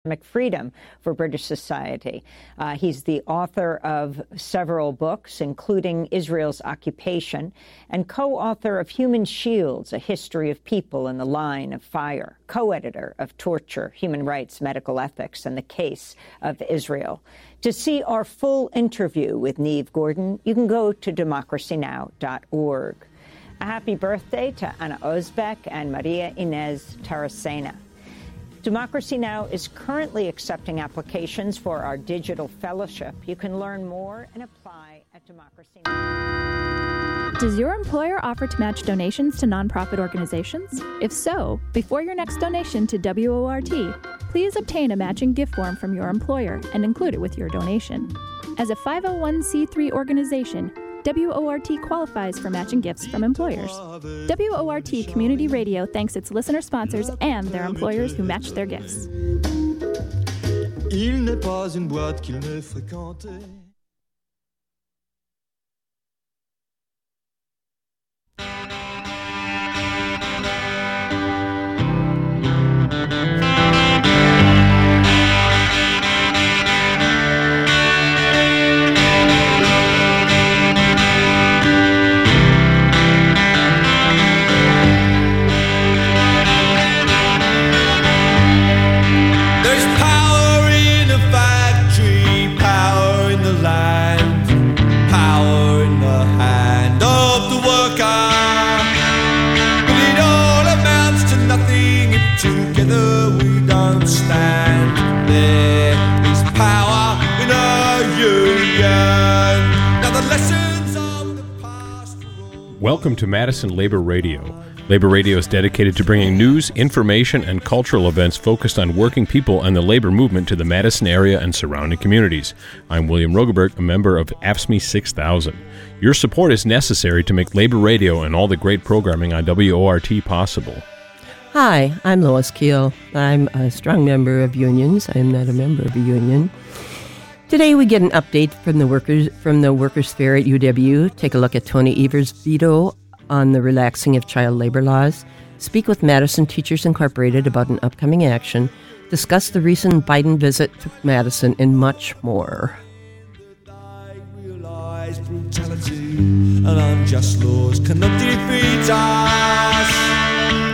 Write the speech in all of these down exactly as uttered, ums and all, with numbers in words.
Freedom for British Society. Uh, he's the author of several books, including Israel's Occupation, and co-author of Human Shields, A History of People in the Line of Fire, co-editor of Torture, Human Rights, Medical Ethics, and the Case of Israel. To see our full interview with Niamh Gordon, you can go to democracy now dot org. A happy birthday to Anna Ozbek and Maria Inez Taracena. Democracy Now! Is currently accepting applications for our digital fellowship. You can learn more and apply at Democracy Now! Does your employer offer to match donations to nonprofit organizations? If so, before your next donation to W O R T, please obtain a matching gift form from your employer and include it with your donation. As a five oh one c three organization, W O R T qualifies for matching gifts from employers. W O R T Community Radio thanks its listener sponsors and their employers who match their gifts. Il n'est pas une boîte qu'il ne fréquentait. Welcome to Madison Labor Radio. Labor Radio is dedicated to bringing news, information, and cultural events focused on working people and the labor movement to the Madison area and surrounding communities. I'm William Rogebert, a member of A F S C M E six thousand. Your support is necessary to make Labor Radio and all the great programming on W O R T possible. Hi, I'm Lois Keel. I'm a strong member of unions. I am not a member of a union. Today we get an update from the workers from the Workers' Fair at U W. Take a look at Tony Evers' veto on the relaxing of child labor laws. Speak with Madison Teachers Incorporated about an upcoming action. Discuss the recent Biden visit to Madison and much more. And unjust laws cannot defeat us.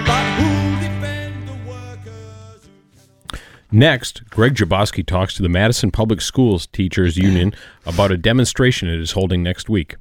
Next, Greg Jaboski talks to the Madison Public Schools Teachers Union about a demonstration it is holding next week.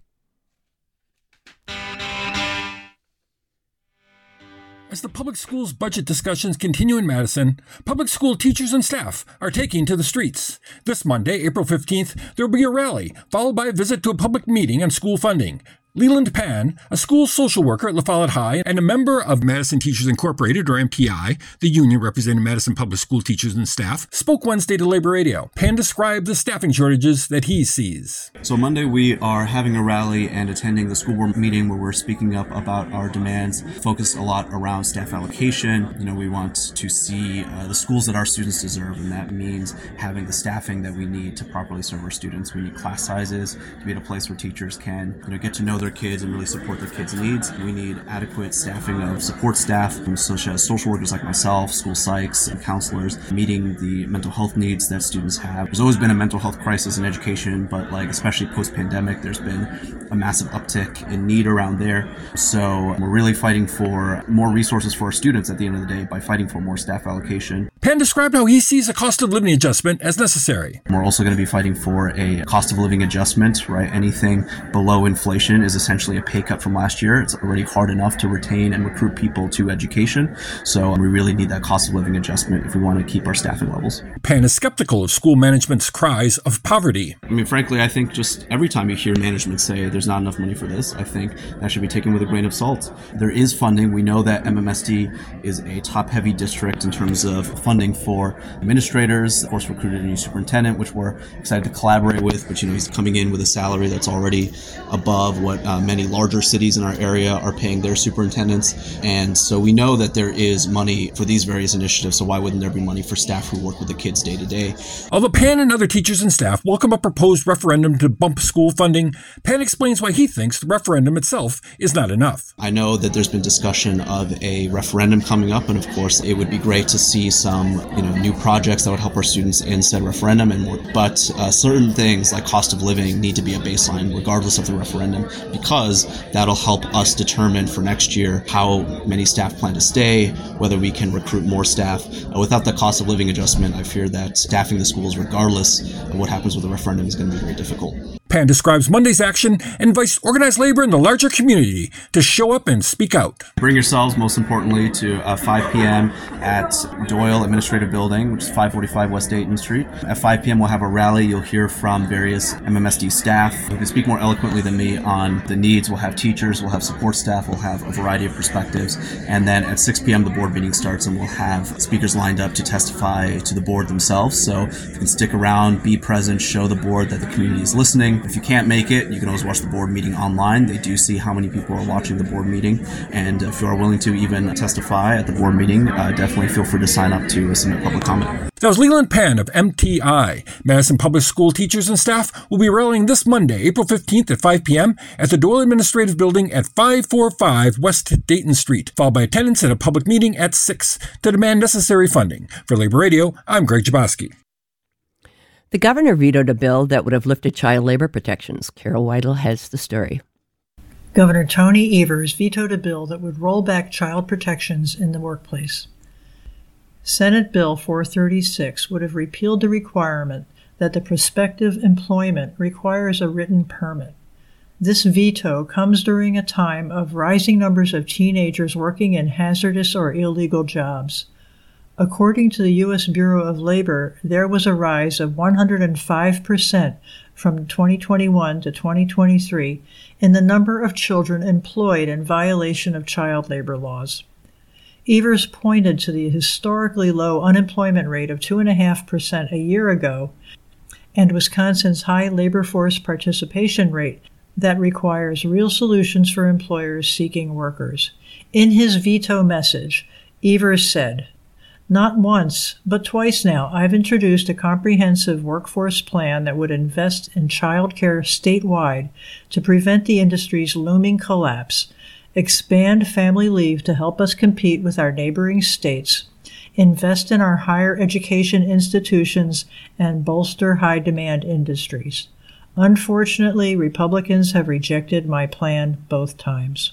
As the public schools budget discussions continue in Madison, public school teachers and staff are taking to the streets. This Monday, April fifteenth, there will be a rally, followed by a visit to a public meeting on school funding. Leland Pan, a school social worker at La Follette High and a member of Madison Teachers Incorporated, or M T I, the union representing Madison Public School teachers and staff, spoke Wednesday to Labor Radio. Pan described the staffing shortages that he sees. So Monday we are having a rally and attending the school board meeting where we're speaking up about our demands, focus a lot around staff allocation. You know, we want to see uh, the schools that our students deserve, and that means having the staffing that we need to properly serve our students. We need class sizes to be at a place where teachers can, you know, get to know their kids and really support their kids' needs. We need adequate staffing of support staff, such as social workers like myself, school psychs, and counselors, meeting the mental health needs that students have. There's always been a mental health crisis in education, but like especially post-pandemic, there's been a massive uptick in need around there. So we're really fighting for more resources for our students at the end of the day by fighting for more staff allocation. Pan described how he sees a cost of living adjustment as necessary. We're also going to be fighting for a cost of living adjustment, right? Anything below inflation is essentially a pay cut from last year. It's already hard enough to retain and recruit people to education. So we really need that cost of living adjustment if we want to keep our staffing levels. Pan is skeptical of school management's cries of poverty. I mean, frankly, I think just every time you hear management say there's not enough money for this, I think that should be taken with a grain of salt. There is funding. We know that M M S D is a top-heavy district in terms of funding for administrators. Of course, recruited a new superintendent, which we're excited to collaborate with. But, you know, he's coming in with a salary that's already above what Uh, many larger cities in our area are paying their superintendents. And so we know that there is money for these various initiatives. So why wouldn't there be money for staff who work with the kids day to day? Although Pan and other teachers and staff welcome a proposed referendum to bump school funding, Pan explains why he thinks the referendum itself is not enough. I know that there's been discussion of a referendum coming up, and of course it would be great to see some, you know, new projects that would help our students in said referendum. And more, but uh, certain things like cost of living need to be a baseline regardless of the referendum, because that'll help us determine for next year how many staff plan to stay, whether we can recruit more staff. Uh, without the cost of living adjustment, I fear that staffing the schools, regardless of what happens with the referendum, is going to be very difficult. Pan describes Monday's action and invites organized labor in the larger community to show up and speak out. Bring yourselves, most importantly, to uh, five p.m. at Doyle Administrative Building, which is five forty-five West Dayton Street. At five p.m. we'll have a rally. You'll hear from various M M S D staff who can speak more eloquently than me on the needs. We'll have teachers, we'll have support staff, we'll have a variety of perspectives. And then at six p.m. the board meeting starts, and we'll have speakers lined up to testify to the board themselves. So if you can stick around, be present, show the board that the community is listening. If you can't make it, you can always watch the board meeting online. They do see how many people are watching the board meeting. And if you are willing to even testify at the board meeting, uh, definitely feel free to sign up to submit public comment. That was Leland Pan of M T I. Madison Public School teachers and staff will be rallying this Monday, April fifteenth at five p.m. at the Doyle Administrative Building at five forty-five West Dayton Street, followed by attendance at a public meeting at six to demand necessary funding. For Labor Radio, I'm Greg Jaboski. The governor vetoed a bill that would have lifted child labor protections. Carol Weidel has the story. Governor Tony Evers vetoed a bill that would roll back child protections in the workplace. Senate Bill four thirty-six would have repealed the requirement that the prospective employment requires a written permit. This veto comes during a time of rising numbers of teenagers working in hazardous or illegal jobs. According to the U S Bureau of Labor, there was a rise of one hundred five percent from twenty twenty-one to twenty twenty-three in the number of children employed in violation of child labor laws. Evers pointed to the historically low unemployment rate of two point five percent a year ago and Wisconsin's high labor force participation rate that requires real solutions for employers seeking workers. In his veto message, Evers said, "Not once, but twice now, I've introduced a comprehensive workforce plan that would invest in child care statewide to prevent the industry's looming collapse, expand family leave to help us compete with our neighboring states, invest in our higher education institutions, and bolster high-demand industries. Unfortunately, Republicans have rejected my plan both times."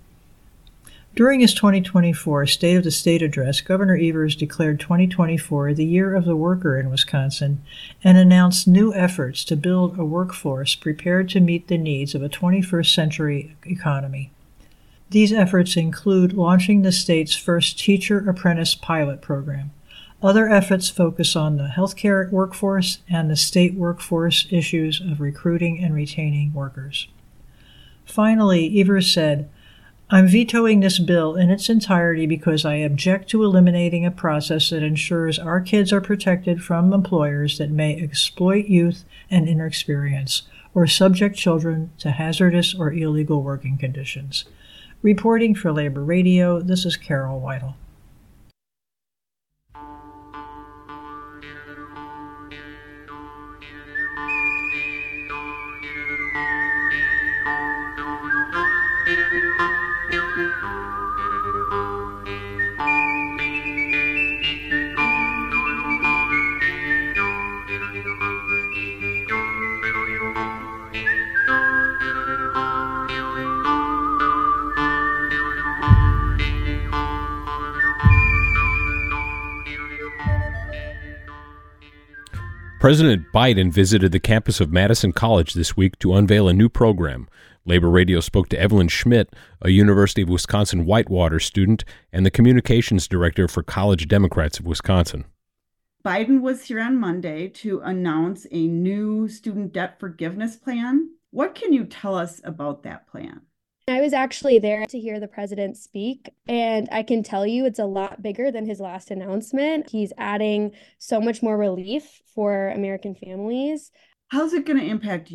During his twenty twenty-four State of the State address, Governor Evers declared twenty twenty-four the year of the worker in Wisconsin and announced new efforts to build a workforce prepared to meet the needs of a twenty-first century economy. These efforts include launching the state's first teacher-apprentice pilot program. Other efforts focus on the healthcare workforce and the state workforce issues of recruiting and retaining workers. Finally, Evers said, "I'm vetoing this bill in its entirety because I object to eliminating a process that ensures our kids are protected from employers that may exploit youth and inexperience or subject children to hazardous or illegal working conditions." Reporting for Labor Radio, this is Carol Weidel. President Biden visited the campus of Madison College this week to unveil a new program. Labor Radio spoke to Evelyn Schmidt, a University of Wisconsin Whitewater student and the communications director for College Democrats of Wisconsin. Biden was here on Monday to announce a new student debt forgiveness plan. What can you tell us about that plan? I was actually there to hear the president speak, and I can tell you it's a lot bigger than his last announcement. He's adding so much more relief for American families. How's it going to impact you?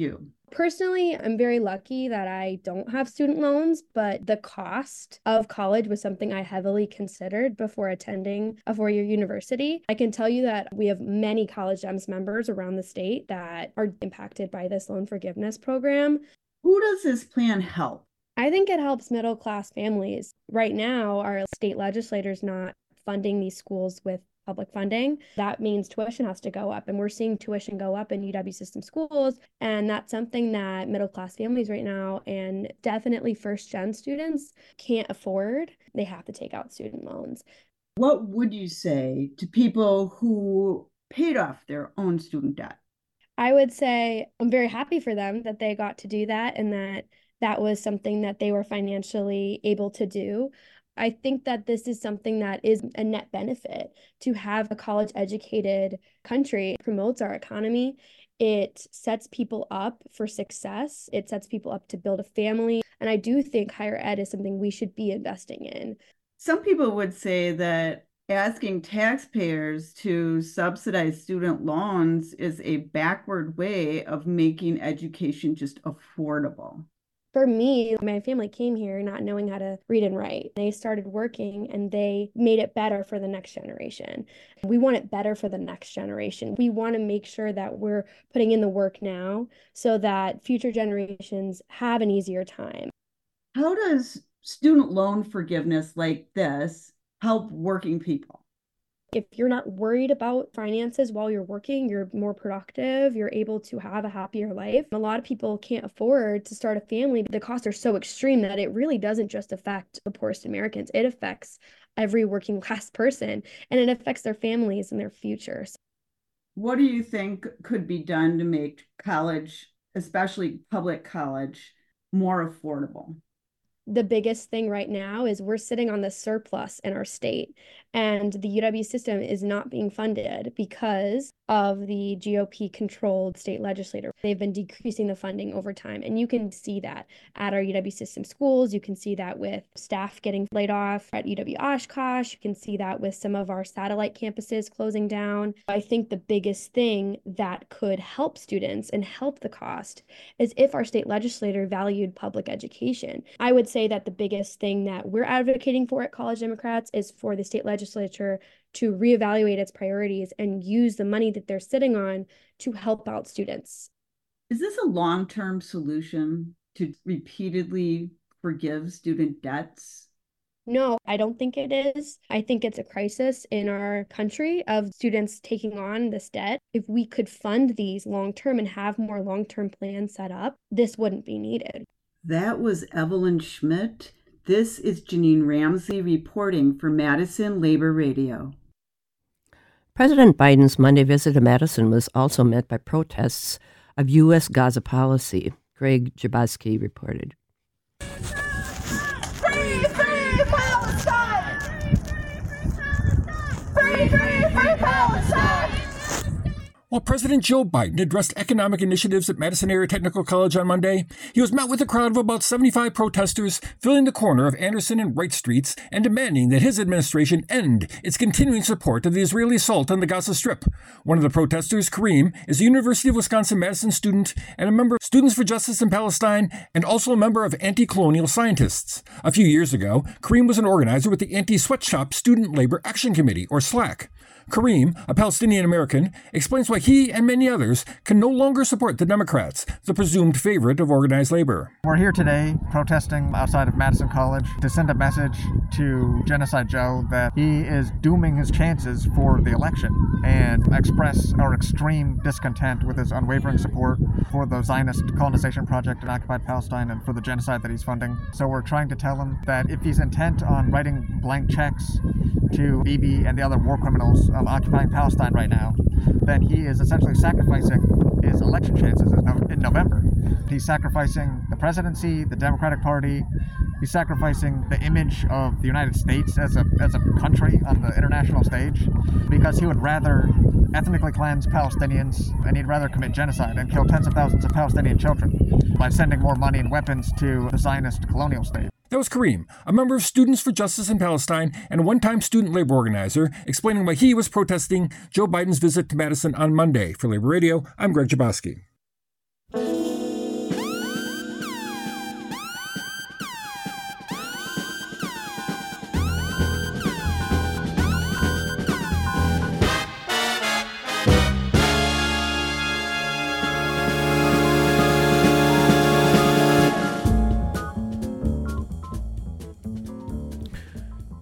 Personally, I'm very lucky that I don't have student loans, but the cost of college was something I heavily considered before attending a four-year university. I can tell you that we have many College Gems members around the state that are impacted by this loan forgiveness program. Who does this plan help? I think it helps middle-class families. Right now, our state legislators not funding these schools with public funding. That means tuition has to go up, and we're seeing tuition go up in U W system schools, and that's something that middle-class families right now and definitely first-gen students can't afford. They have to take out student loans. What would you say to people who paid off their own student debt? I would say I'm very happy for them that they got to do that and that that was something that they were financially able to do. I think that this is something that is a net benefit to have a college-educated country. It promotes our economy. It sets people up for success. It sets people up to build a family. And I do think higher ed is something we should be investing in. Some people would say that asking taxpayers to subsidize student loans is a backward way of making education just affordable. For me, my family came here not knowing how to read and write. They started working and they made it better for the next generation. We want it better for the next generation. We want to make sure that we're putting in the work now so that future generations have an easier time. How does student loan forgiveness like this help working people? If you're not worried about finances while you're working, you're more productive, you're able to have a happier life. A lot of people can't afford to start a family. The costs are so extreme that it really doesn't just affect the poorest Americans. It affects every working class person, and it affects their families and their futures. What do you think could be done to make college, especially public college, more affordable? The biggest thing right now is we're sitting on the surplus in our state, and the U W system is not being funded because of the G O P-controlled state legislature. They've been decreasing the funding over time, and you can see that at our U W system schools. You can see that with staff getting laid off at U W Oshkosh. You can see that with some of our satellite campuses closing down. I think the biggest thing that could help students and help the cost is if our state legislature valued public education. I would say that the biggest thing that we're advocating for at College Democrats is for the state legislature to reevaluate its priorities and use the money that they're sitting on to help out students. Is this a long-term solution to repeatedly forgive student debts? No, I don't think it is. I think it's a crisis in our country of students taking on this debt. If we could fund these long-term and have more long-term plans set up, this wouldn't be needed. That was Evelyn Schmidt. This is Janine Ramsey reporting for Madison Labor Radio. President Biden's Monday visit to Madison was also met by protests of U S Gaza policy. Greg Jaboski reported. Free, free Palestine! Free, free, free Palestine! While President Joe Biden addressed economic initiatives at Madison Area Technical College on Monday, he was met with a crowd of about seventy-five protesters filling the corner of Anderson and Wright Streets and demanding that his administration end its continuing support of the Israeli assault on the Gaza Strip. One of the protesters, Kareem, is a University of Wisconsin-Madison student and a member of Students for Justice in Palestine and also a member of Anti-Colonial Scientists. A few years ago, Kareem was an organizer with the Anti-Sweatshop Student Labor Action Committee, or SLAC. Kareem, a Palestinian-American, explains why he and many others can no longer support the Democrats, the presumed favorite of organized labor. We're here today protesting outside of Madison College to send a message to Genocide Joe that he is dooming his chances for the election and express our extreme discontent with his unwavering support for the Zionist colonization project in occupied Palestine and for the genocide that he's funding. So we're trying to tell him that if he's intent on writing blank checks to Bibi and the other war criminals of occupying Palestine right now, then he is essentially sacrificing his election chances in November. He's sacrificing the presidency, the Democratic Party. He's sacrificing the image of the United States as a as a country on the international stage because he would rather ethnically cleanse Palestinians and he'd rather commit genocide and kill tens of thousands of Palestinian children by sending more money and weapons to the Zionist colonial state. That was Kareem, a member of Students for Justice in Palestine and a one-time student labor organizer, explaining why he was protesting Joe Biden's visit to Madison on Monday. For Labor Radio, I'm Greg Jaboski.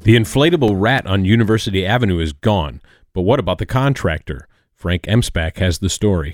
The inflatable rat on University Avenue is gone, but what about the contractor? Frank Emspak has the story.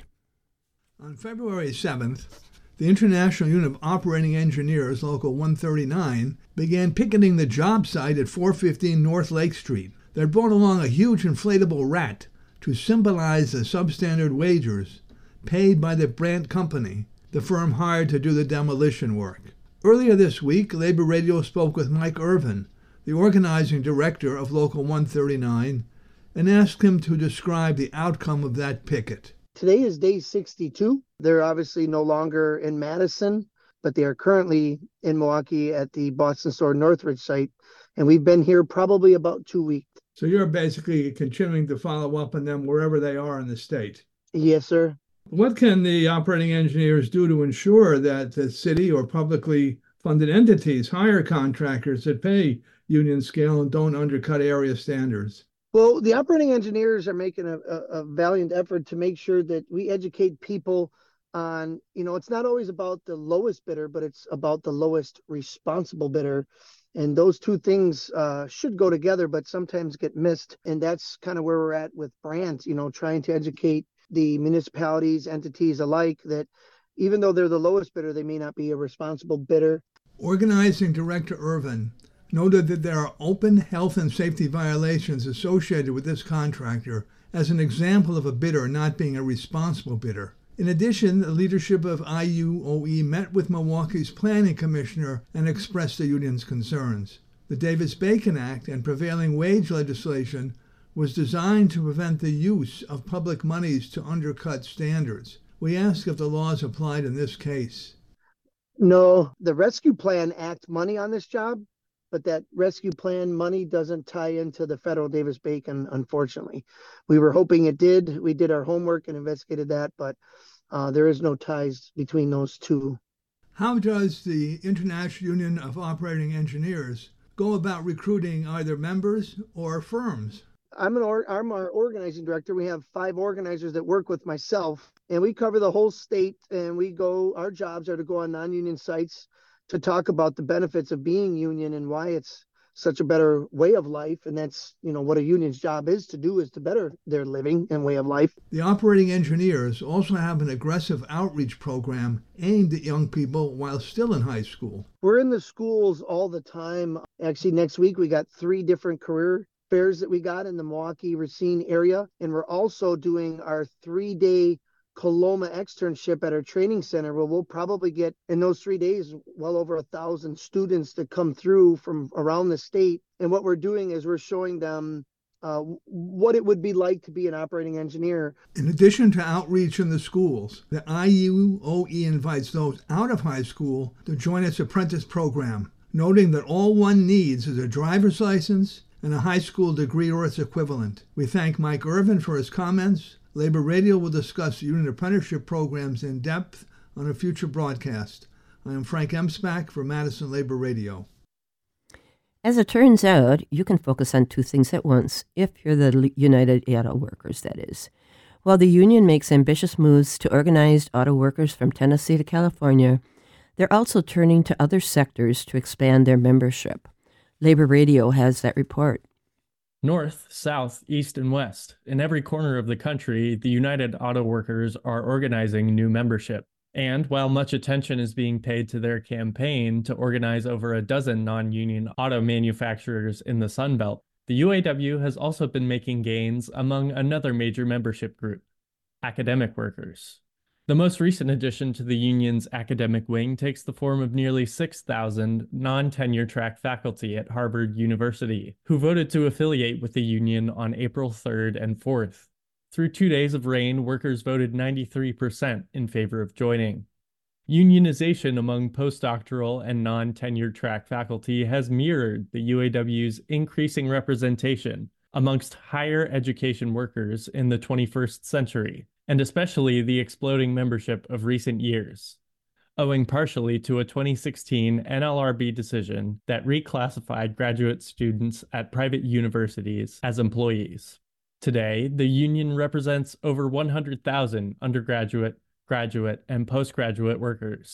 On February seventh, the International Union of Operating Engineers, Local one thirty-nine, began picketing the job site at four fifteen North Lake Street. They brought along a huge inflatable rat to symbolize the substandard wages paid by the Brandt Company, the firm hired to do the demolition work. Earlier this week, Labor Radio spoke with Mike Irvin, the organizing director of Local one thirty-nine, and asked him to describe the outcome of that picket. Today is day sixty-two. They're obviously no longer in Madison, but they are currently in Milwaukee at the Boston Sword Northridge site, and we've been here probably about two weeks. So you're basically continuing to follow up on them wherever they are in the state? Yes, sir. What can the operating engineers do to ensure that the city or publicly funded entities hire contractors that pay union scale and don't undercut area standards? Well, the operating engineers are making a, a, a valiant effort to make sure that we educate people on, you know, it's not always about the lowest bidder, but it's about the lowest responsible bidder. And those two things uh, should go together, but sometimes get missed. And that's kind of where we're at with Brandt, you know, trying to educate the municipalities, entities alike, that even though they're the lowest bidder, they may not be a responsible bidder. Organizing Director Irvin noted that there are open health and safety violations associated with this contractor as an example of a bidder not being a responsible bidder. In addition, the leadership of I U O E met with Milwaukee's planning commissioner and expressed the union's concerns. The Davis-Bacon Act and prevailing wage legislation was designed to prevent the use of public monies to undercut standards. We ask if the laws applied in this case. No, the Rescue Plan Act money on this job, but that rescue plan money doesn't tie into the federal Davis-Bacon, unfortunately. We were hoping it did. We did our homework and investigated that, but uh, there is no ties between those two. How does the International Union of Operating Engineers go about recruiting either members or firms? I'm an or, I'm our organizing director. We have five organizers that work with myself, and we cover the whole state, and we go, our jobs are to go on non-union sites to talk about the benefits of being union and why it's such a better way of life. And that's, you know, what a union's job is to do, is to better their living and way of life. The operating engineers also have an aggressive outreach program aimed at young people while still in high school. We're in the schools all the time. Actually, next week we got three different career fairs that we got in the Milwaukee Racine area. And we're also doing our three-day Coloma externship at our training center, where we'll probably get in those three days well over a thousand students to come through from around the state. And what we're doing is we're showing them uh, what it would be like to be an operating engineer. In addition to outreach in the schools, the I U O E invites those out of high school to join its apprentice program, noting that all one needs is a driver's license and a high school degree or its equivalent. We thank Mike Irvin for his comments. Labor Radio will discuss union apprenticeship programs in depth on a future broadcast. I am Frank Emspak for Madison Labor Radio. As it turns out, you can focus on two things at once, if you're the United Auto Workers, that is. While the union makes ambitious moves to organize auto workers from Tennessee to California, they're also turning to other sectors to expand their membership. Labor Radio has that report. North, south, east, and west. In every corner of the country, the United Auto Workers are organizing new membership. And while much attention is being paid to their campaign to organize over a dozen non-union auto manufacturers in the Sun Belt, the U A W has also been making gains among another major membership group, academic workers. The most recent addition to the union's academic wing takes the form of nearly six thousand non-tenure track faculty at Harvard University, who voted to affiliate with the union on April third and fourth. Through two days of rain, workers voted ninety-three percent in favor of joining. Unionization among postdoctoral and non-tenure track faculty has mirrored the U A W's increasing representation amongst higher education workers in the twenty-first century, and especially the exploding membership of recent years, owing partially to a twenty sixteen N L R B decision that reclassified graduate students at private universities as employees. Today, the union represents over one hundred thousand undergraduate, graduate, and postgraduate workers,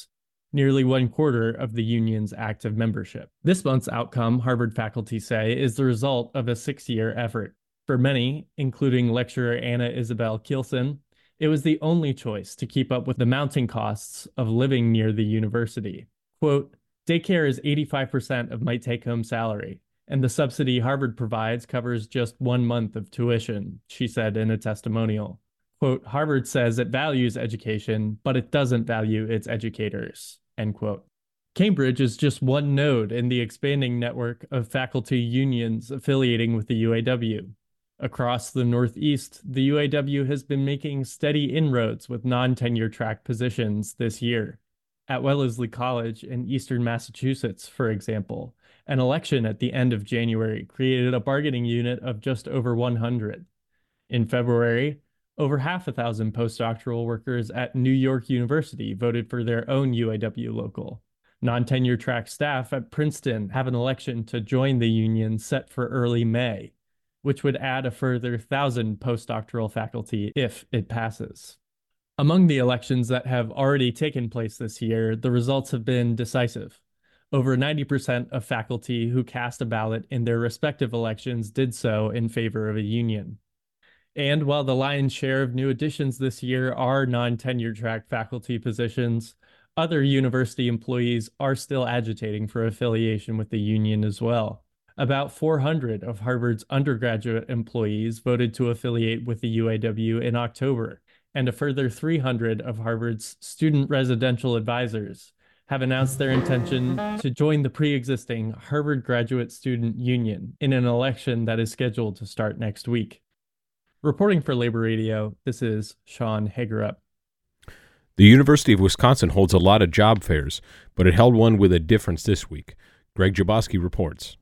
nearly one quarter of the union's active membership. This month's outcome, Harvard faculty say, is the result of a six-year effort. For many, including lecturer Anna Isabel Kielsen, it was the only choice to keep up with the mounting costs of living near the university. Quote, daycare is eighty-five percent of my take-home salary, and the subsidy Harvard provides covers just one month of tuition, she said in a testimonial. Quote, Harvard says it values education, but it doesn't value its educators, end quote. Cambridge is just one node in the expanding network of faculty unions affiliating with the U A W. Across the Northeast, the U A W has been making steady inroads with non-tenure track positions this year. At Wellesley College in eastern Massachusetts, for example, an election at the end of January created a bargaining unit of just over one hundred. In February, over half a thousand postdoctoral workers at New York University voted for their own U A W local. Non-tenure track staff at Princeton have an election to join the union set for early May, which would add a further one thousand postdoctoral faculty if it passes. Among the elections that have already taken place this year, the results have been decisive. Over ninety percent of faculty who cast a ballot in their respective elections did so in favor of a union. And while the lion's share of new additions this year are non-tenure track faculty positions, other university employees are still agitating for affiliation with the union as well. About four hundred of Harvard's undergraduate employees voted to affiliate with the U A W in October, and a further three hundred of Harvard's student residential advisors have announced their intention to join the pre-existing Harvard Graduate Student Union in an election that is scheduled to start next week. Reporting for Labor Radio, this is Sean Hagerup. The University of Wisconsin holds a lot of job fairs, but it held one with a difference this week. Greg Jaboski reports.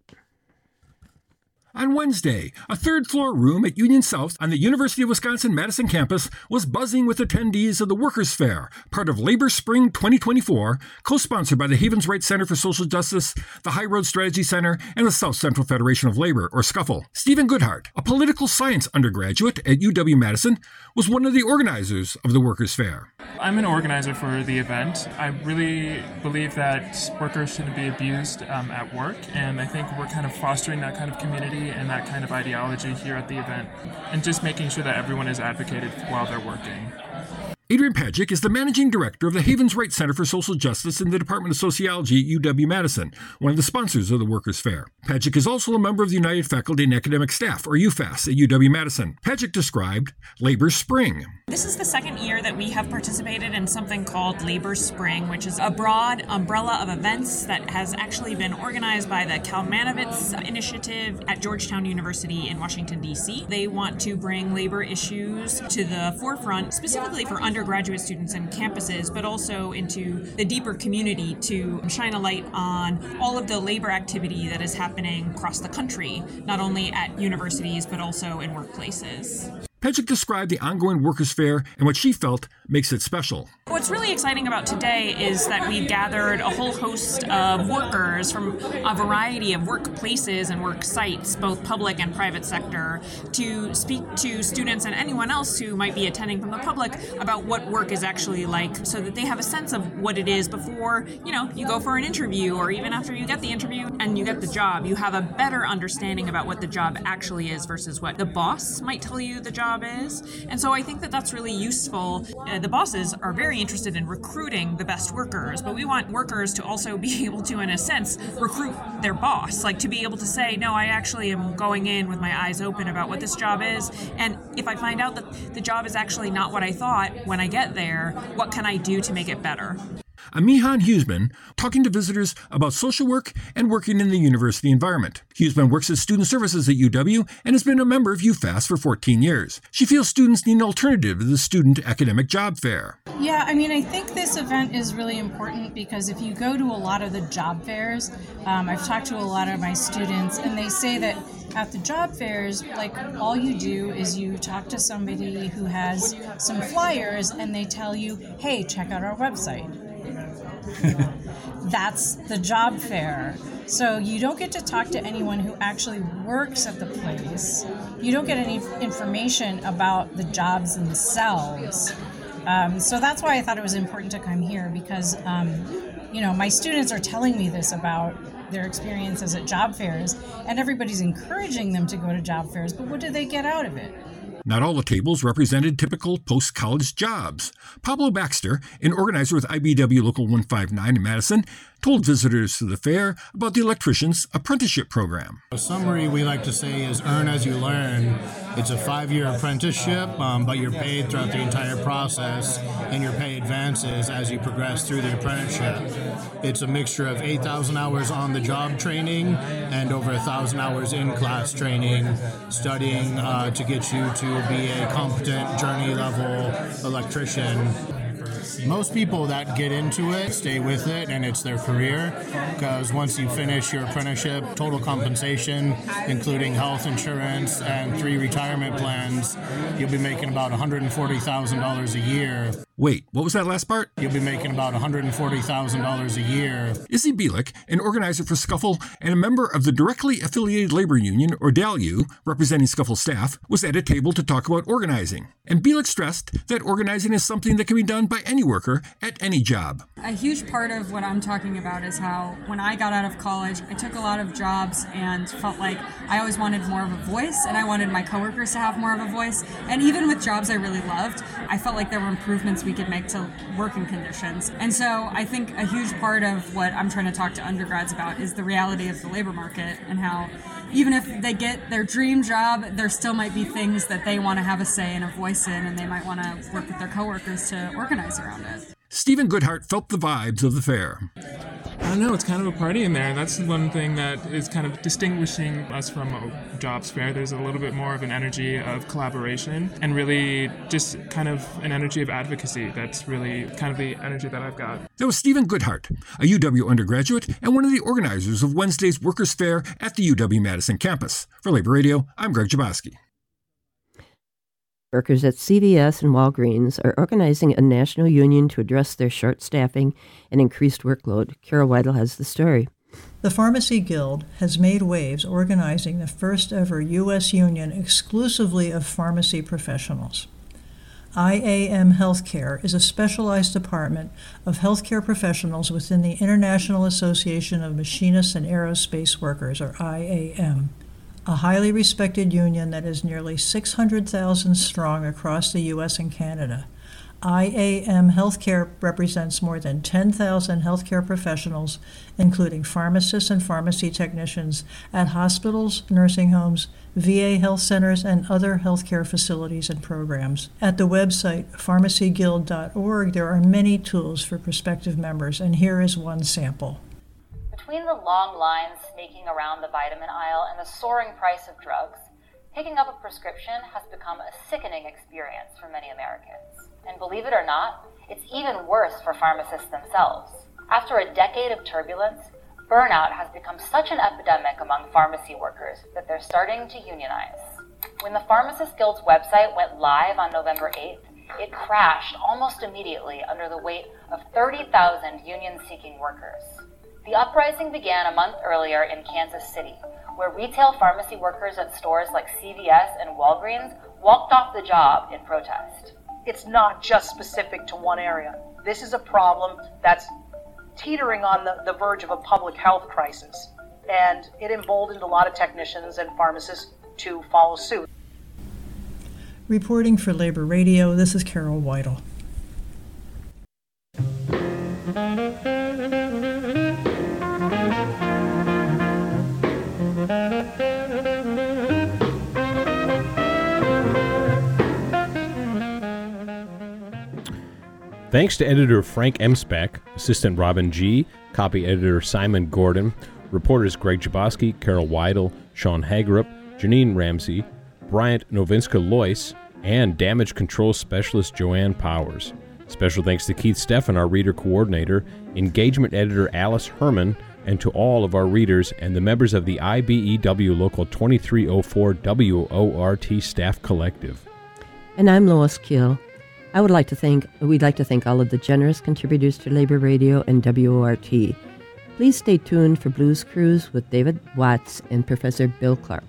On Wednesday, a third-floor room at Union South on the University of Wisconsin-Madison campus was buzzing with attendees of the Workers' Fair, part of Labor Spring twenty twenty-four, co-sponsored by the Havens Wright Center for Social Justice, the High Road Strategy Center, and the South Central Federation of Labor, or SCUFFLE. Stephen Goodhart, a political science undergraduate at U W-Madison, was one of the organizers of the Workers' Fair. I'm an organizer for the event. I really believe that workers shouldn't be abused um, at work, and I think we're kind of fostering that kind of community and that kind of ideology here at the event, and just making sure that everyone is advocated while they're working. Adrian Pajic is the managing director of the Havens Wright Center for Social Justice in the Department of Sociology at U W-Madison, one of the sponsors of the Workers' Fair. Pajic is also a member of the United Faculty and Academic Staff, or U FAS, at U W-Madison. Pajic described Labor Spring. This is the second year that we have participated in something called Labor Spring, which is a broad umbrella of events that has actually been organized by the Kalmanovitz Initiative at Georgetown University in Washington, D C. They want to bring labor issues to the forefront, specifically for under undergraduate students and campuses, but also into the deeper community to shine a light on all of the labor activity that is happening across the country, not only at universities, but also in workplaces. Pajic described the ongoing Workers' Fair and what she felt makes it special. What's really exciting about today is that we gathered a whole host of workers from a variety of workplaces and work sites, both public and private sector, to speak to students and anyone else who might be attending from the public about what work is actually like, so that they have a sense of what it is before, you know, you go for an interview, or even after you get the interview and you get the job. You have a better understanding about what the job actually is versus what the boss might tell you the job is. And so I think that that's really useful. Uh, the bosses are very interested in recruiting the best workers, but we want workers to also be able to, in a sense, recruit their boss, like to be able to say, no, I actually am going in with my eyes open about what this job is, and if I find out that the job is actually not what I thought when I get there, what can I do to make it better? Amihan Huseman talking to visitors about social work and working in the university environment. Huseman works as student services at U W and has been a member of U FAS for fourteen years. She feels students need an alternative to the student academic job fair. Yeah, I mean, I think this event is really important because if you go to a lot of the job fairs, um, I've talked to a lot of my students, and they say that at the job fairs, like, all you do is you talk to somebody who has some flyers and they tell you, hey, check out our website. That's the job fair. So you don't get to talk to anyone who actually works at the place. You don't get any information about the jobs themselves. Um, so that's why I thought it was important to come here, because um, you know, my students are telling me this about their experiences at job fairs, and everybody's encouraging them to go to job fairs, but what do they get out of it? Not all the tables represented typical post-college jobs. Pablo Baxter, an organizer with I B W Local one fifty-nine in Madison, told visitors to the fair about the electrician's apprenticeship program. A summary we like to say is earn as you learn. It's a five-year apprenticeship, um, but you're paid throughout the entire process, and your pay advances as you progress through the apprenticeship. It's a mixture of eight thousand hours on-the-job training and over one thousand hours in-class training, studying uh, to get you to be a competent journey-level electrician. Most people that get into it stay with it, and it's their career, because once you finish your apprenticeship, total compensation, including health insurance and three retirement plans, you'll be making about one hundred forty thousand dollars a year. Wait, what was that last part? You'll be making about one hundred forty thousand dollars a year. Izzy Bielik, an organizer for Scuffle and a member of the Directly Affiliated Labor Union, or D A L U, representing Scuffle staff, was at a table to talk about organizing. And Bielik stressed that organizing is something that can be done by any worker at any job. A huge part of what I'm talking about is how when I got out of college, I took a lot of jobs and felt like I always wanted more of a voice, and I wanted my coworkers to have more of a voice. And even with jobs I really loved, I felt like there were improvements we could make to working conditions. And so I think a huge part of what I'm trying to talk to undergrads about is the reality of the labor market, and how even if they get their dream job, there still might be things that they want to have a say and a voice in, and they might want to work with their coworkers to organize around it. Stephen Goodhart felt the vibes of the fair. I don't know, it's kind of a party in there. That's one thing that is kind of distinguishing us from a jobs fair. There's a little bit more of an energy of collaboration and really just kind of an energy of advocacy. That's really kind of the energy that I've got. That was Stephen Goodhart, a U W undergraduate and one of the organizers of Wednesday's Workers' Fair at the U W-Madison campus. For Labor Radio, I'm Greg Jaboski. Workers at C V S and Walgreens are organizing a national union to address their short staffing and increased workload. Carol Weidel has the story. The Pharmacy Guild has made waves organizing the first ever U S union exclusively of pharmacy professionals. I A M Healthcare is a specialized department of healthcare professionals within the International Association of Machinists and Aerospace Workers, or I A M. A highly respected union that is nearly six hundred thousand strong across the U S and Canada. I A M Healthcare represents more than ten thousand healthcare professionals, including pharmacists and pharmacy technicians at hospitals, nursing homes, V A health centers, and other healthcare facilities and programs. At the website pharmacy guild dot org, there are many tools for prospective members, and here is one sample. Between the long lines snaking around the vitamin aisle and the soaring price of drugs, picking up a prescription has become a sickening experience for many Americans. And believe it or not, it's even worse for pharmacists themselves. After a decade of turbulence, burnout has become such an epidemic among pharmacy workers that they're starting to unionize. When the Pharmacists Guild's website went live on November eighth, it crashed almost immediately under the weight of thirty thousand union-seeking workers. The uprising began a month earlier in Kansas City, where retail pharmacy workers at stores like C V S and Walgreens walked off the job in protest. It's not just specific to one area. This is a problem that's teetering on the, the verge of a public health crisis, and it emboldened a lot of technicians and pharmacists to follow suit. Reporting for Labor Radio, this is Carol Weidel. Thanks to editor Frank Emspak, assistant Robin G., copy editor Simon Gordon, reporters Greg Jaboski, Carol Weidel, Sean Hagerup, Janine Ramsey, Bryant Novinska-Loyce, and damage control specialist Joanne Powers. Special thanks to Keith Steffen, our reader coordinator, engagement editor Alice Herman, and to all of our readers and the members of the I B E W Local twenty-three oh four W O R T Staff Collective. And I'm Lois Keel. I would like to thank, we'd like to thank all of the generous contributors to Labor Radio and W O R T. Please stay tuned for Blues Cruise with David Watts and Professor Bill Clark.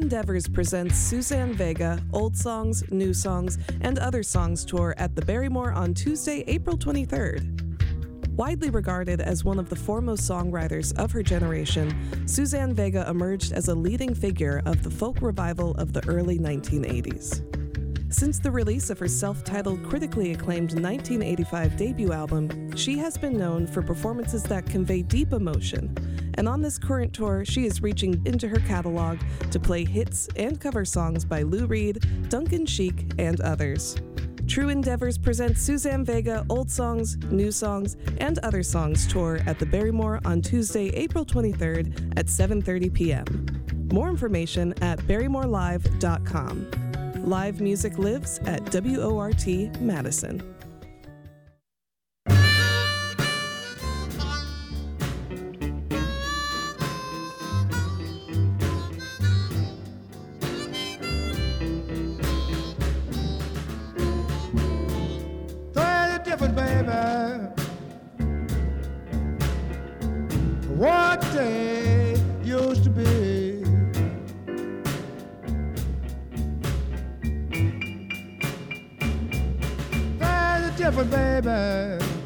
Endeavors presents Suzanne Vega, Old Songs, New Songs, and Other Songs tour at the Barrymore on Tuesday, April twenty-third. Widely regarded as one of the foremost songwriters of her generation, Suzanne Vega emerged as a leading figure of the folk revival of the early nineteen eighties. Since the release of her self-titled, critically acclaimed nineteen eighty-five debut album, she has been known for performances that convey deep emotion. And on this current tour, she is reaching into her catalog to play hits and cover songs by Lou Reed, Duncan Sheik, and others. True Endeavors presents Suzanne Vega, Old Songs, New Songs, and Other Songs tour at the Barrymore on Tuesday, April twenty-third at seven thirty p.m. More information at barrymore live dot com. Live music lives at W O R T Madison. What day used to be. There's a different baby.